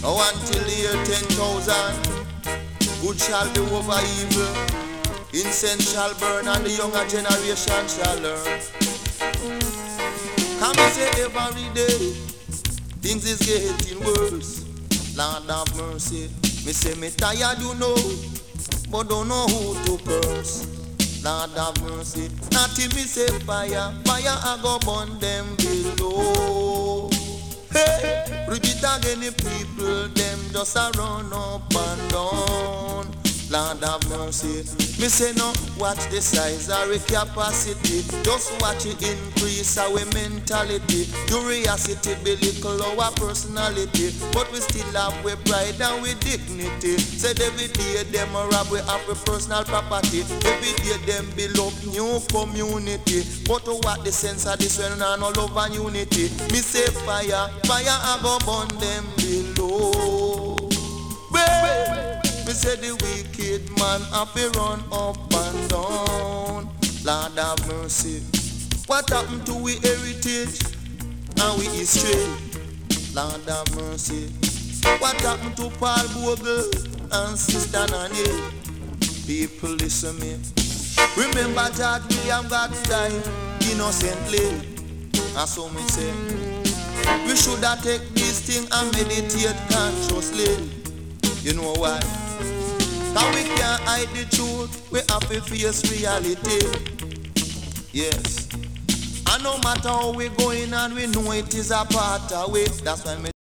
Oh, until the year 10,000, good shall be over evil, incense shall burn, and the younger generation shall learn. Come and say every day, things is getting worse. Lord have mercy. Me say me tired, you know, but don't know who to curse. Lord have mercy. Natty me say fire, fire I go burn them below. Hey, repeat again the people, them just a run up and down. Lord have mercy. Me say no, watch the size of our capacity. Just watch it increase our mentality. Curiosity be little our personality, but we still have we pride and we dignity. Said every day them a rob we have we personal property. Every day them build up new community. But what the sense of this when no love and unity? Me say fire, fire I go burn them below. Me say the wicked man have to run up and down. Lord have mercy. What happened to we heritage and we history? Lord have mercy. What happened to Paul Bogle and Sister Nanny? People listen me. Remember George William got died innocently. And so me say, we should have take this thing and meditate consciously. You know why? Cause we can't hide the truth, we have to face reality. Yes. And no matter how we going and we know it is a part of it. That's why me